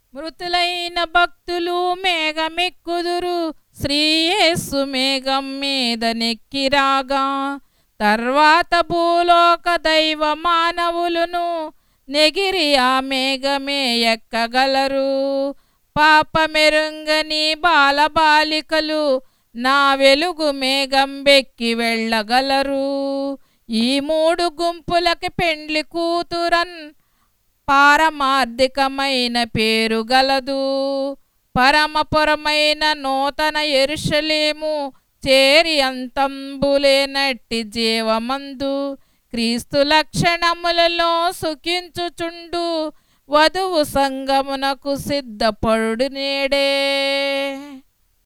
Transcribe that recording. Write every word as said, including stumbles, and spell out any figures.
మృతులైన భక్తులు మేఘమెక్కుదురు, శ్రీయేసు మేఘం మీద నెక్కిరాగా. తర్వాత భూలోక దైవ మానవులను నెగిరి ఆ మేఘమే ఎక్కగలరు. పాపమెరుంగని బాలబాలికలు నా వెలుగు మేఘం బెక్కి వెళ్ళగలరు. ఈ మూడు గుంపులకి పెండ్లి కూతురన్ పారమార్థికమైన పేరు గలదు. పరమపురమైన నూతన యెరూషలేము చేరి అంతంబులేనట్టి జీవమందు క్రీస్తు లక్షణములలో సుఖించుచుండు వధువు సంగమునకు సిద్ధపడు నేడే.